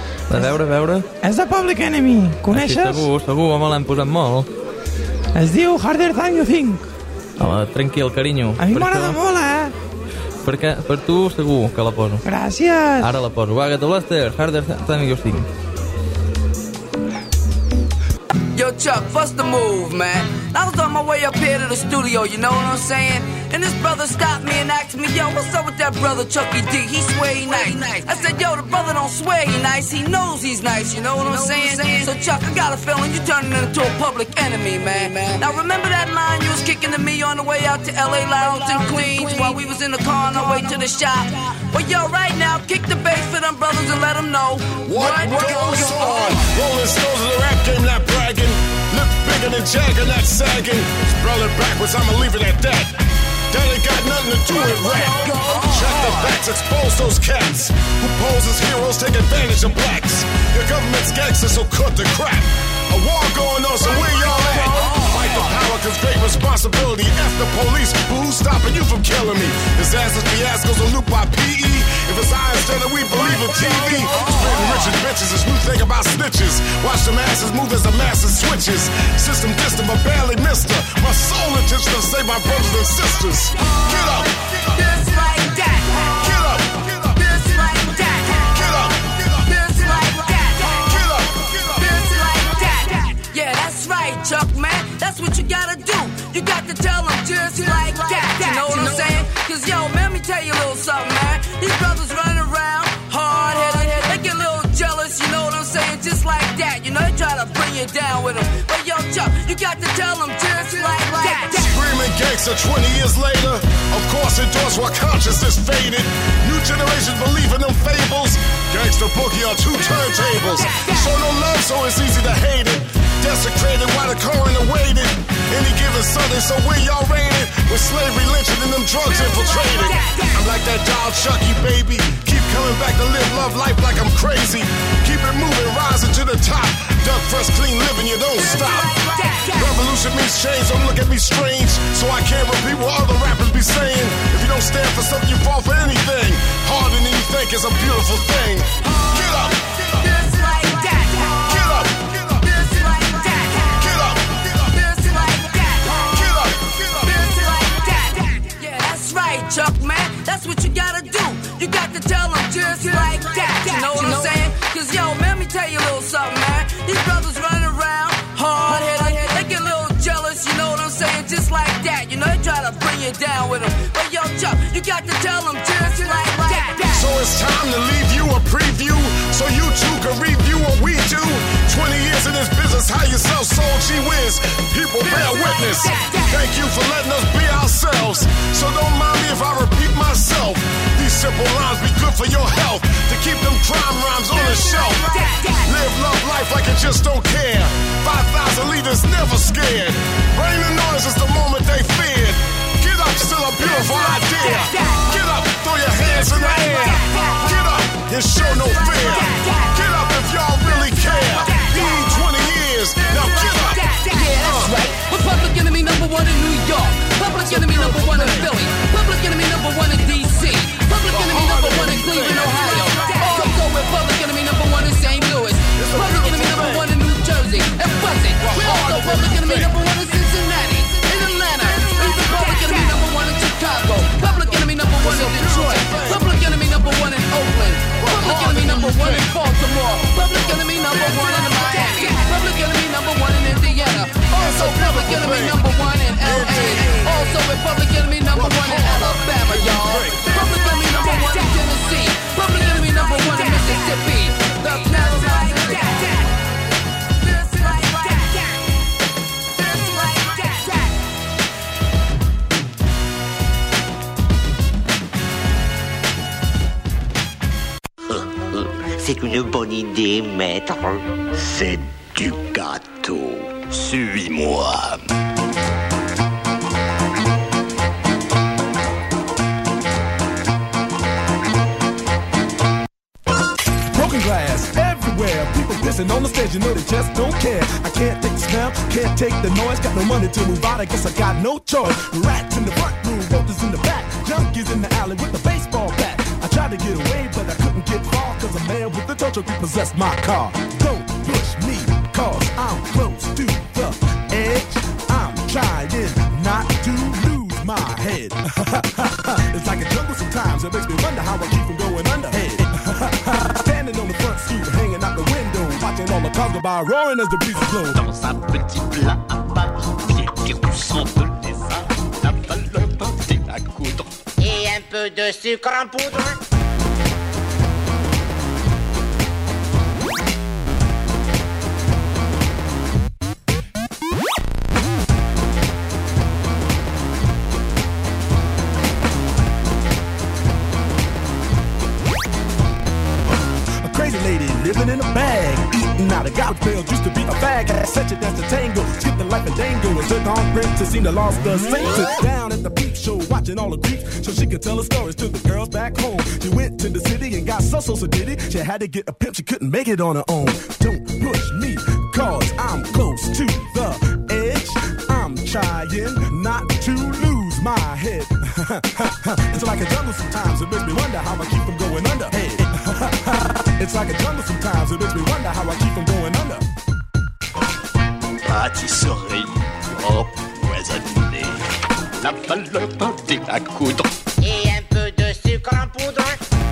A veure, a veure. És de Public Enemy, coneixes? Així, segur, segur, home, l'hem posat molt. Es diu Harder Than You Think. Home, tranquil, carinyo. A mi m'agrada molt, eh? Perquè per tu segur que la poso. Gràcies. Ara la poso. Va, Ghetto Blaster, Harder Than You Think. Yo, Chuck, bust the move, man. I was on my way up here to the studio, you know what I'm saying? And this brother stopped me and asked me, yo, what's up with that brother Chucky D? He swear he nice. I said, yo, the brother don't swear he nice. He knows he's nice, you know what I'm saying? So, Chuck, I got a feeling you turning into a public enemy, man. Now, remember that line you was kicking to me on the way out to L A Lounge in Queens while we was in the car on our way to the shop? Well, yo, right now, kick the bass for them brothers and let them know what, what goes on. Rolling stones of the rap game, not bragging. Look bigger than Jagger, not sagging. Spell it backwards, I'ma leave it at that. That ain't got nothing to do with rap. Check the facts, expose those cats who pose as heroes, take advantage of blacks. Your government's gangsters, so cut the crap. A war going on, so where y'all at? Fight for power, cause great responsibility. F the police, who's stopping you from killing me? His ass is fiascos on loop by P E. If it's I instead of we believe in T V. Spreading riches, bitches, is new thing about snitches. Watch the masses move as the masses switches. System distant, but barely missed her. My soul intention to save my brothers and sisters. Get up! Just like that. Get up! Just like that. Get up! Just like that. Get up! Just like that. Yeah, that's right, Chuck, man. That's what you gotta do. You got to tell them just like that. You know what I'm saying? Cause yo, man, let me tell you a little something, man. These brothers running around, hard-headed. They get a little jealous, you know what I'm saying? Just like that. You know, they try to bring you down with them. But yo, Chuck, you got to tell them just like that. Screaming gangster twenty years later. Of course, endorsed while consciousness faded. New generations believe in them fables. Gangster boogie on two turntables. Show no love, so it's easy to hate it. Desecrated while the coroner waited. Any given Sunday, so where y'all raided? With slavery lynching and them drugs infiltrated. I'm like that doll Chucky, baby. Keep coming back to live love life like I'm crazy. Keep it moving, rising to the top. Duck fresh, clean living, you don't stop. Revolution means change, don't look at me strange. So I can't repeat what other rappers be saying. If you don't stand for something, you fall for anything. Harder than you think is a beautiful thing. Get up! Just like that. Get up! Just like that. Get up! Just like that. Get up! Just like that. Yeah, that's right, Chuck, man. That's what you gotta do. You got to tell them just like that. You know what I'm saying? Cause yo, man, let me tell you a little something, man. These brothers running around, hard-headed. They get a little jealous, you know what I'm saying? Just like that. You know, they try to bring you down with them. But yo, Chuck, you got to tell them just like that. So it's time to leave you a preview, so you too can review what we do. Twenty years in this business, how you sell soul, gee whiz. People bear witness. Thank you for letting us be ourselves. So don't mind me if I repeat myself. These simple lines be good for your health. To keep them crime rhymes on the shelf. Live, love life like you just don't care. Five thousand leaders never scared. Rain and noise is the moment they feared. Get up, still a beautiful idea. Get up, throw your hands in the air. Get up and show no fear. Get up if y'all really care. You need twenty years, now get up. Yeah, that's right. We're public enemy number one in New York. Public enemy number one in Philly. Public enemy number one in D C. Public enemy number one in Cleveland, Ohio. Also, we're public enemy number one in Saint Louis. Public enemy number one in New Jersey. And Buzzing. Also, public enemy number one in Cincinnati. In Atlanta. Even public enemy number one in Chicago. Public enemy number one in Detroit. Public enemy number one in Oakland. Public enemy number one in Baltimore. Public enemy number one in Miami. Public enemy number one in Indiana. Also, public enemy number one in L A. Also, we're public enemy number one in Alabama, y'all. Public enemy number one in Tennessee. Public enemy number one in Mississippi. The Just like that. Just like that. Just like that. C'est une bonne idée, maître. C'est du gâteau. Suis-moi. Broken glass everywhere. People pissing on the stage, you know they just don't care. I can't take the smell, can't take the noise. Got no money to move out, I guess I got no choice. Rats in the front room, roaches in the back. Junkies in the alley with the baseball bat. I tried to get away, but I couldn't get far. Cause a man with the tow truck repossessed my car. Don't push me, cause I'm close to the edge. I'm trying not to lose my head. It's like a jungle sometimes, it makes me wonder how I keep from going underhead. Standing on the front stoop, hanging out the window, watching all the cars go by, roaring as the breeze blows. Dans un petit plat à Paris, qui ressemble les uns, la valeur d'un à coudre. Et un peu de sucre en poudre. Crazy lady living in a bag, eating out of garbage pails. Used to be a bag, had such a dance to tango. Skipped the life and dango and took on Prince to seem to lost the saint. Sit down at the peep show, watching all the creeps, so she could tell her stories to the girls back home. She went to the city and got so so so did it. She had to get a pimp, she couldn't make it on her own. Don't push me, cause I'm close to the edge. I'm trying not to lose my head. It's like a jungle sometimes, it makes me wonder how I keep from going under. Hey. It's like a jungle sometimes, it makes me wonder how I keep from going under. Pâtisserie empoisonnée, la valeur pâté à coudre. Et un peu de sucre en poudre.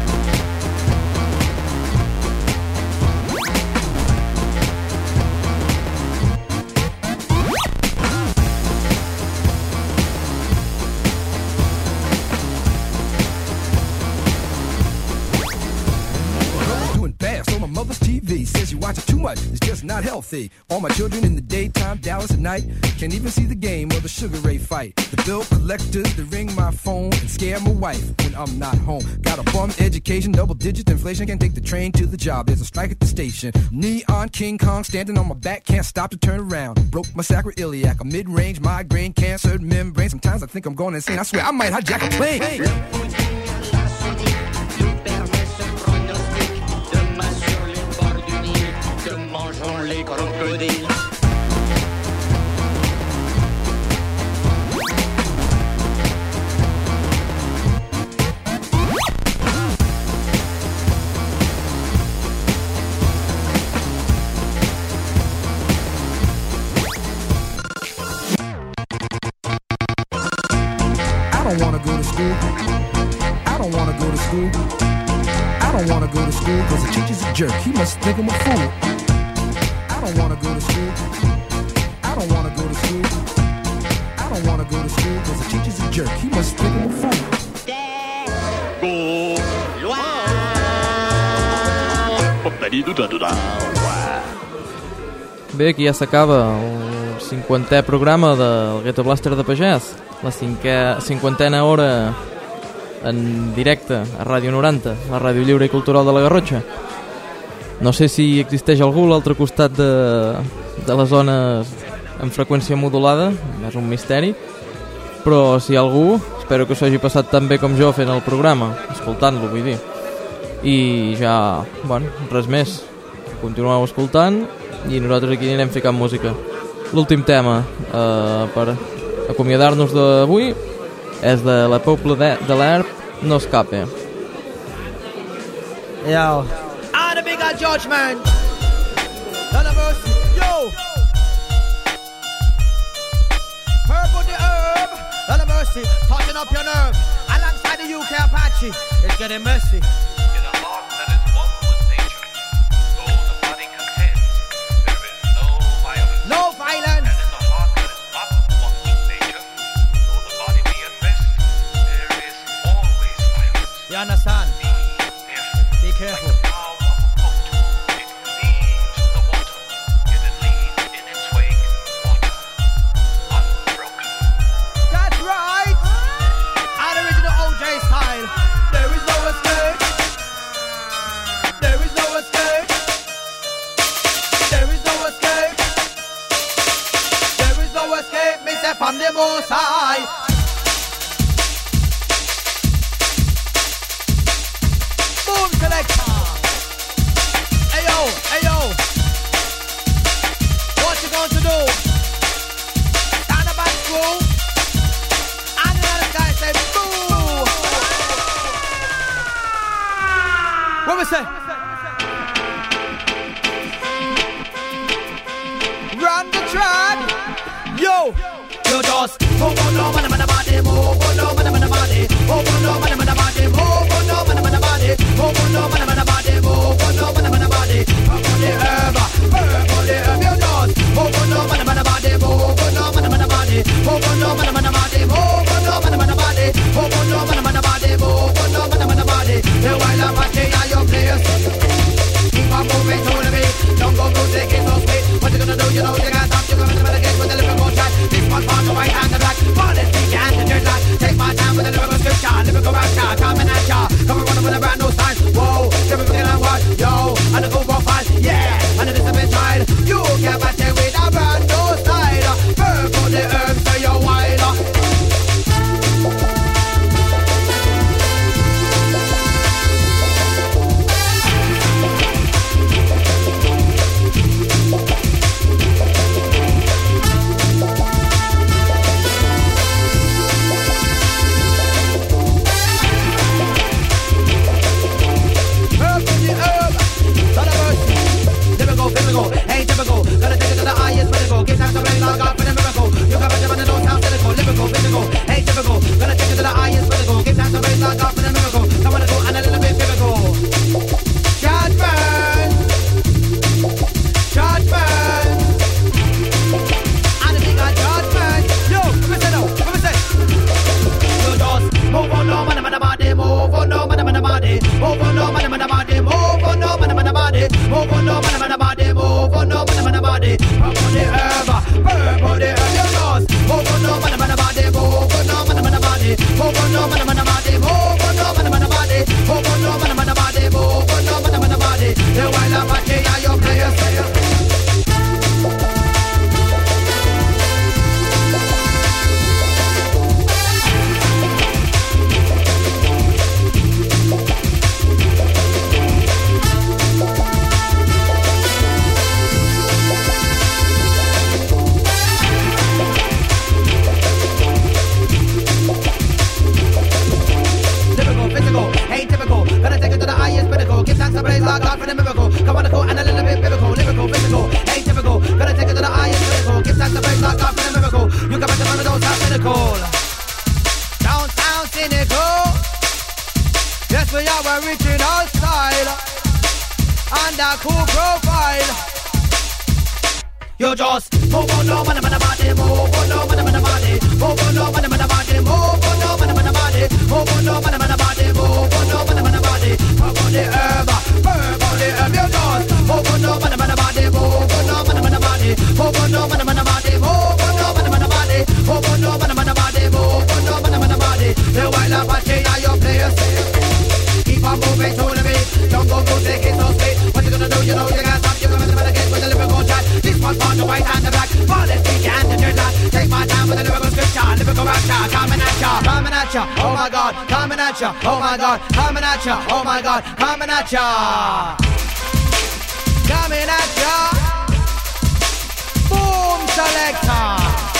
Mother's T V says you watch it too much, it's just not healthy. All my children in the daytime, Dallas at night, can't even see the game or the Sugar Ray fight. The bill collectors, they ring my phone and scare my wife when I'm not home. Got a bum education, double digit inflation, can't take the train to the job, there's a strike at the station. Neon King Kong standing on my back, can't stop to turn around. Broke my sacroiliac, a mid-range migraine, cancer membrane. Sometimes I think I'm going insane, I swear I might hijack a plane. Hey. Les crocodiles. I don't wanna go to school. I don't wanna go to school. I don't wanna go to school cause the teacher's a jerk. He must think I'm a fool. I don't wanna go to school. I don't wanna go to school. I don't wanna go to school cause the teacher's a jerk. He must think I'm a fool. Bé, aquí ja s'acaba el cinquantè programa del Ghetto Blaster de Pagès, la cinquè, cinquantena hora en directe a Ràdio noranta, la ràdio lliure i cultural de la Garrotxa. No sé si existeix algú a l'altre costat de, de les zones en freqüència modulada, és un misteri, però si hi ha algú, espero que s'ho hagi passat tan bé com jo fent el programa, escoltant-lo, vull dir. I ja, bueno, res més. Continueu escoltant i nosaltres aquí anirem ficant música. L'últim tema eh, per acomiadar-nos d'avui és de la Pobla de, de l'Herb, No Escape. Yo. On the bigger judgment. None of us. Yo. Herb on the herb. None of mercy. Touching up your nerve. Alongside the U K Apache. It's getting messy. In a heart that is one with nature, though the body contends, there is no violence. No violence. And in the heart that is not one with nature, though the body be at rest, there is always violence. You understand? Be careful. Be careful. From the Most High. Boom selector. Hey yo, hey yo. What you going to do? Stand up and screw. And the other guy said boo. What we say? Run the track. Yo. You just move on, no man, man, body, move on, no man, man, body, move on, no man, man, body, move on, no man, man, body, move on, no man, man, body, move on, no man, man, body, herb on the herb, herb on the herb. You just move on, no man, man, body, move on, no man, man, body, move on, no man, man, body, move on, no man, man, body, move on, no man, man, body, move on, no man, man, body. The wild Apache at your place. Keep on moving to the beat. Don't go music is so sweet. What you gonna do? You know you can't stop. You gonna get with the living motion. This one on the white and the black. Fall it, take your hand in your glass. Take my time with the lyrical scripture. Lyrical action. the man don't stop in the cold. Downtown cynical. Yes, we are a original style and a cool profile. You just move on, no, man, man, body, move on, no, man, man, body, move on, no, man, man, body, move on, no, man, man, body, move on, no, man, man, body, move on, no, man, man, body, move on the herb, herb on the herb. You just move on, no, man, man, body, move on, no, man, man, body, move on, no, man, man, body, move on, no, man, man, body, move on, no, man, man, body, move on, no, man, man, body. The wild Apache are your players. Keep on moving to the beat. Don't go go take it so speed. What you gonna do? You know you can't stop. You're gonna get with the lyrical chat. This one on the white and the black. Politics and the dreadlock. Take my time with the lyrical scripture. Lyrical rapture. Coming at ya. Coming at ya. Oh my God. Coming at ya. Oh my God. Coming at ya. Oh my God. Coming at ya. Coming at ya. Boom selector.